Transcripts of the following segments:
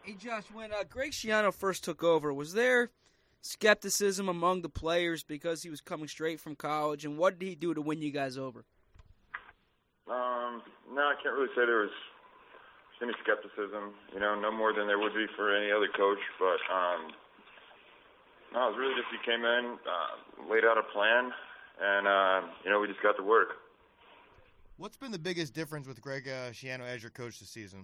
Hey, Josh, when Greg Schiano first took over, was there skepticism among the players because he was coming straight from college, and what did he do to win you guys over? No, I can't really say there was any skepticism, no more than there would be for any other coach, but no, it was really just he came in, laid out a plan, and, we just got to work. What's been the biggest difference with Greg Schiano as your coach this season?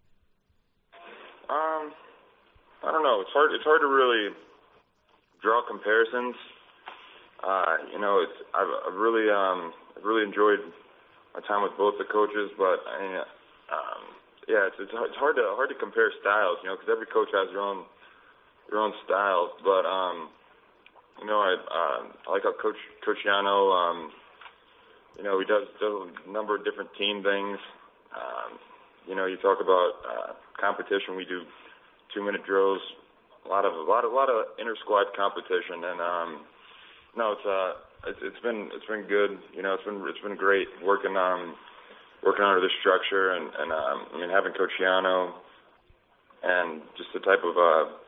I don't know. It's hard to really draw comparisons. I've really enjoyed my time with both the coaches, but it's hard to compare styles, because every coach has their own styles. But I like how Coach Schiano, he does a number of different team things. You talk about competition. We do 2-minute drills, a lot of inter squad competition, and it's been good. It's been great working under this structure, and having Coach Schiano and just the type of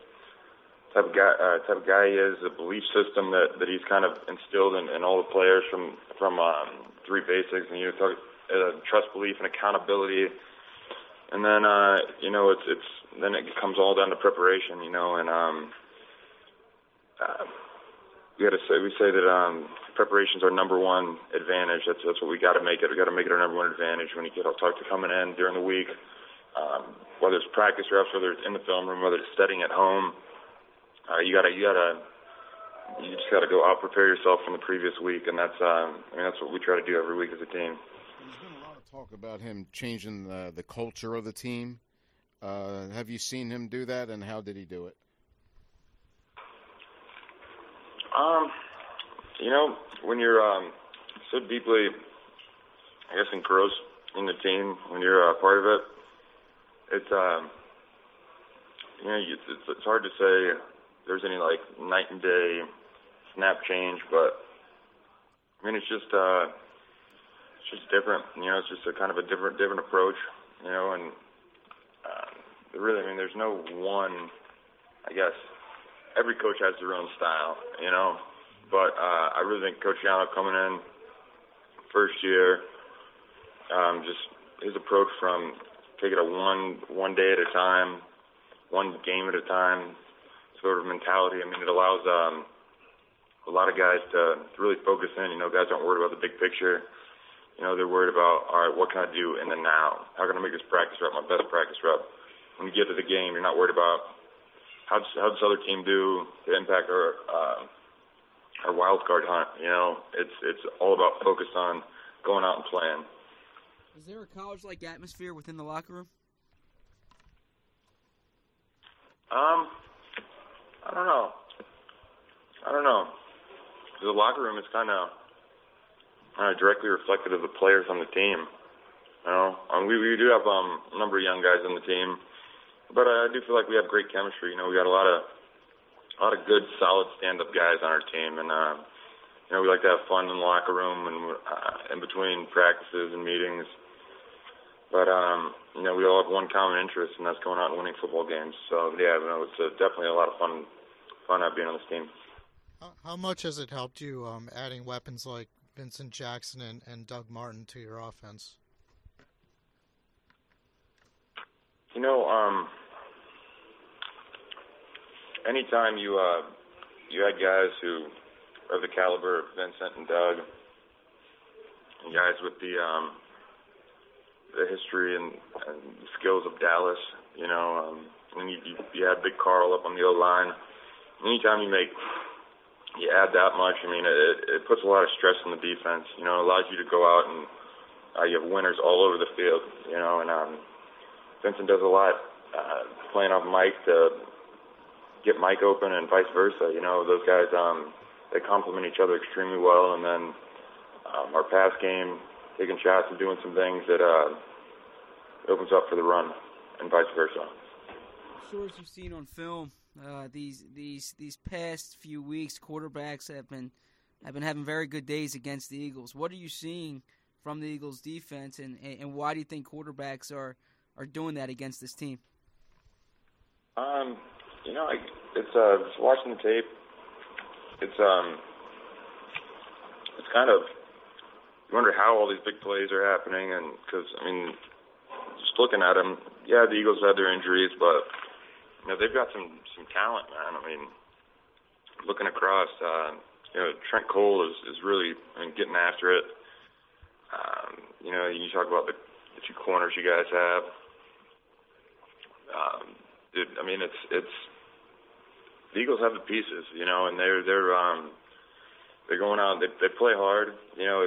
guy he is, the belief system that he's kind of instilled in all the players from three basics, and trust, belief, and accountability. And then then it comes all down to preparation, and we say that preparation's our number one advantage. That's what we got to make it. We got to make it our number one advantage when you talk to coming in during the week, whether it's practice reps, whether it's in the film room, whether it's studying at home. You just got to go out, prepare yourself from the previous week, and that's what we try to do every week as a team. There's been a lot of talk about him changing the culture of the team. Have you seen him do that, and how did he do it? When you're so deeply, I guess, engrossed in the team, when you're a part of it, it's hard to say there's any night and day snap change, but it's just different. It's just a kind of a different approach. And really, there's no one. I guess every coach has their own style. But I really think Coach Schiano coming in first year, just his approach from taking it one day at a time, one game at a time, sort of mentality. It allows a lot of guys to really focus in. Guys aren't worried about the big picture. They're worried about, all right, what can I do in the now? How can I make this practice rep my best practice rep? When you get to the game, you're not worried about how does this other team do to impact our wild card hunt. It's all about focus on going out and playing. Is there a college-like atmosphere within the locker room? I don't know. The locker room is kind of directly reflective of the players on the team. We do have a number of young guys on the team, but I do feel like we have great chemistry. We got a lot of good, solid stand-up guys on our team, and we like to have fun in the locker room and in between practices and meetings. But we all have one common interest, and that's going out and winning football games. So yeah, it's definitely a lot of fun being on this team. How much has it helped you adding weapons like Vincent Jackson and Doug Martin to your offense? Anytime you had guys who are the caliber of Vincent and Doug, and guys with the history and skills of Dallas, and you had Big Carl up on the O-line. Anytime you add that much, it puts a lot of stress on the defense. It allows you to go out and you have winners all over the field. And Vincent does a lot playing off Mike to get Mike open and vice versa. Those guys, they complement each other extremely well. And then our pass game, taking shots and doing some things that opens up for the run and vice versa. I'm sure as you've seen on film, these past few weeks, quarterbacks have been having very good days against the Eagles. What are you seeing from the Eagles defense, and why do you think quarterbacks are doing that against this team? You know, it's watching the tape. It's kind of, you wonder how all these big plays are happening, and because I mean, just looking at them, yeah, the Eagles had their injuries, but you know they've got some talent, man. I mean, looking across, you know, Trent Cole is really, I mean, getting after it. You know, you talk about the two corners you guys have. I mean, it's the Eagles have the pieces, you know, and they're going out. They play hard, you know.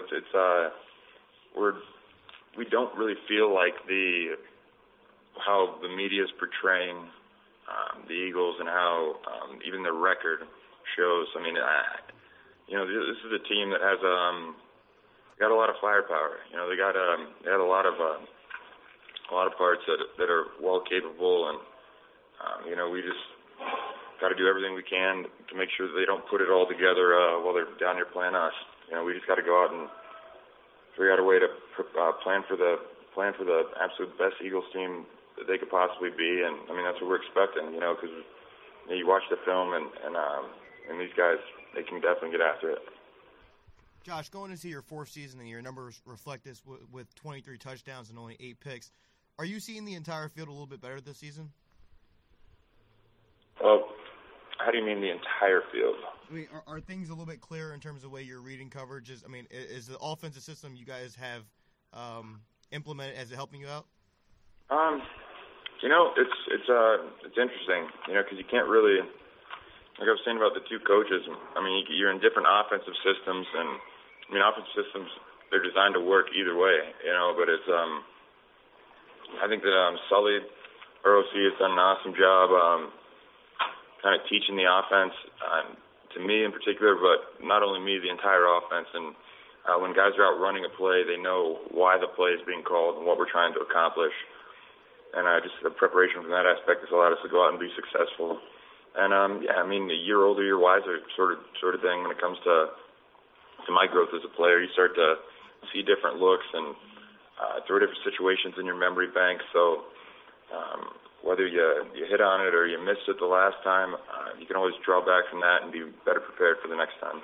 We don't really feel like how the media is portraying the Eagles and how even their record shows. I mean, you know, this is a team that has got a lot of firepower. You know, they had a lot of parts that are well capable, and you know, we just got to do everything we can to make sure that they don't put it all together while they're down here playing us. You know, we just got to go out and figure out a way to plan for the absolute best Eagles team that they could possibly be, and I mean that's what we're expecting. You know, because you know, you watch the film and these guys, they can definitely get after it. Josh, going into your fourth season and your numbers reflect this with 23 touchdowns and only 8 picks, are you seeing the entire field a little bit better this season? Well, how do you mean the entire field? I mean, are things a little bit clearer in terms of the way you're reading coverages? I mean, is the offensive system you guys have implemented, is it helping you out? You know, it's interesting, you know, because you can't really, like I was saying about the two coaches, I mean, you're in different offensive systems, and I mean, offensive systems, they're designed to work either way, you know, but it's, I think that Sully, ROC, has done an awesome job kind of teaching the offense, to me in particular, but not only me, the entire offense. And when guys are out running a play, they know why the play is being called and what we're trying to accomplish. And just the preparation from that aspect has allowed us to go out and be successful. And yeah, I mean, a year older, year wiser sort of thing when it comes to my growth as a player. You start to see different looks and throw different situations in your memory bank. So whether you hit on it or you missed it the last time, you can always draw back from that and be better prepared for the next time.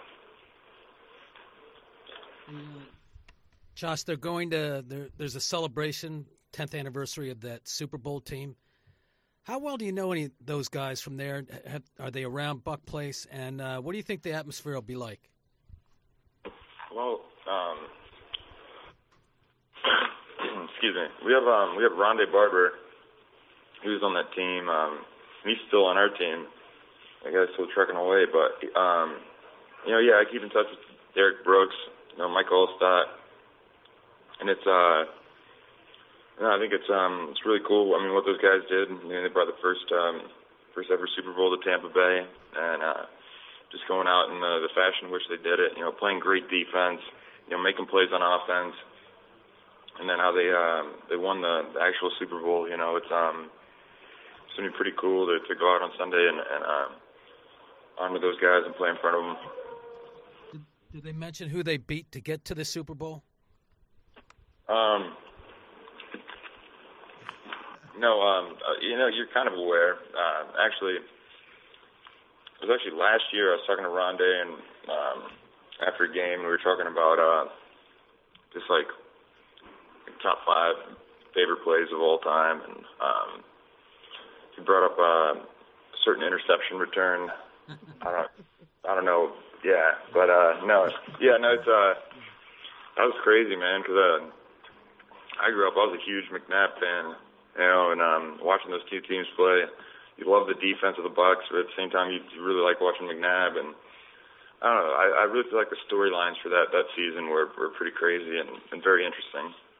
Josh, there's a celebration, 10th anniversary of that Super Bowl team. How well do you know any of those guys from there? Are they around Buck Place? And what do you think the atmosphere will be like? Well, excuse me. We have Rondé Barber. He was on that team. He's still on our team. I guess still trucking away. But you know, yeah, I keep in touch with Derek Brooks, you know, Mike Olstadt, and it's you know, I think it's really cool. I mean, what those guys did. I mean, they brought the first ever Super Bowl to Tampa Bay, and just going out in the fashion in which they did it. You know, playing great defense. You know, making plays on offense, and then how they won the actual Super Bowl. You know, it's going to be pretty cool to go out on Sunday and honor those guys and play in front of them. Did they mention who they beat to get to the Super Bowl? No, you know, you're kind of aware. Actually, it was actually last year I was talking to Rondé, and after a game we were talking about just like top 5 favorite plays of all time, and he brought up a certain interception return. I don't know. Yeah, but no. Yeah, no. It's that was crazy, man. Because I grew up. I was a huge McNabb fan, you know, and watching those two teams play. You love the defense of the Bucs, but at the same time, you really like watching McNabb. And I don't know. I really feel like the storylines for that season were pretty crazy and very interesting.